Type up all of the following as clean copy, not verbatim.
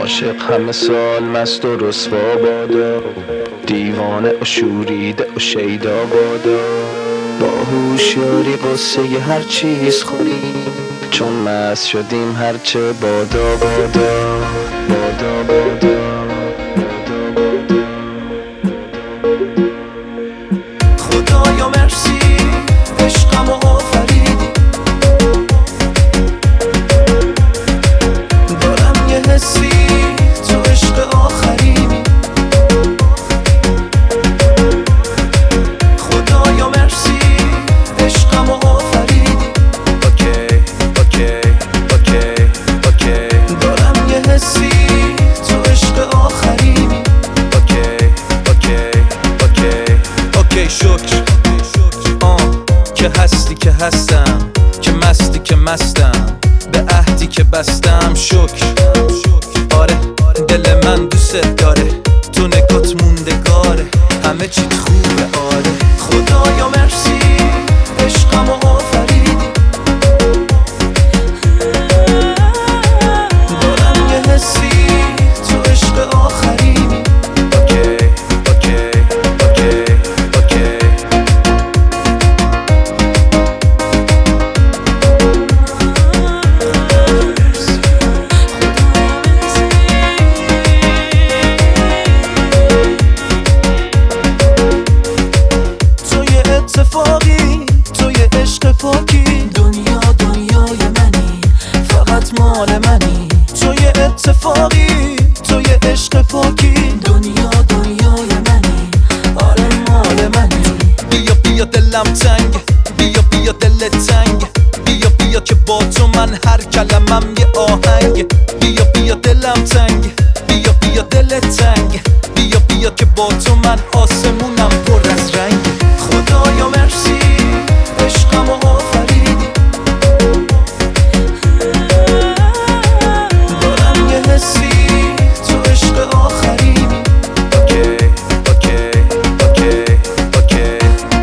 عاشق همه سال مست و رسوا بادا، دیوانه و شوریده و شیدا بادا. با هوشیاری قصه هر چیز خوریم، چون مست شدیم هرچه بادا بادا بادا بادا. خدایا مرسی عشقمو آفریدی، دارم یه حسی تو عشق آخرینی. خدایا مرسی عشقمو آفریدی، اوکی اوکی اوکی اوکی. دارم یه حسی تو عشق آخرینی، اوکی اوکی اوکی اوکی. شکر که هستی که هستم، که مستی که مستم، به عهدی که بستم. شکر آره دل من دوست داره، تو نگات موندگاره، همه چیت خوبه آره. خدایا مرسی عشقمو آفریدی، دارم یه حسی تو عشق آخرینی، اوکی اوکی اوکی اوکی. اتفاقی تو یه عشق پاکی، دنیا دنیای منی، فقط مال منی. تو یه اتفاقی تو یه عشق پاکی، دنیا دنیای منی، آره مال منی. بیا بیا دلم تنگ، بیا بیا دل تنگ، بیا بیا که با تو من هر کلمم یه آهنگ. بیا بیا دلم تنگ، بیا بیا دل تنگ، بیا بیا که با تو من آسمونم پر از رنگ. خدایا مرسی عشقمو آفریدی، دارم یه حسی تو عشق آخرینی، اوکی اوکی اوکی اوکی.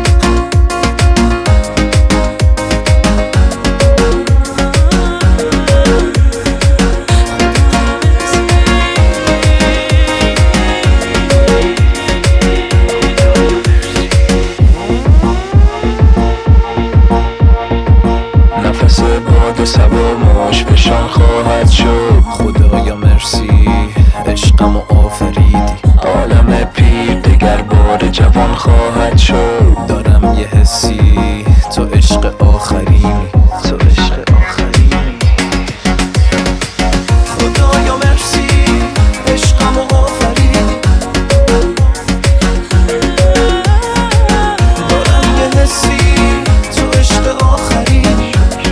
باد سبا ماش فشان خواهد شد. خدایا مرسی عشقمو آفریدی، عالم پیر دگر بار جوان خواهد شد. دارم یه حسی تو عشق آخرینی، تو عشق آخرینی. خدایا مرسی عشقمو آفریدی، دارم یه حسی تو عشق آخرینی،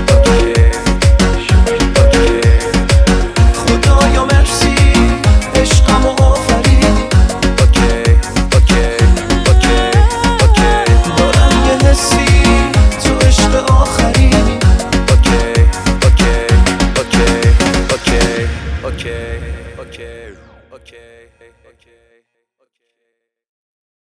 خدایا مرسی عشقمو آفریدی، اوکی اوکی اوکی اوکی. دارم یه حسی تو عشق آخرینی، اوکی اوکی اوکی اوکی اوکی اوکی اوکی.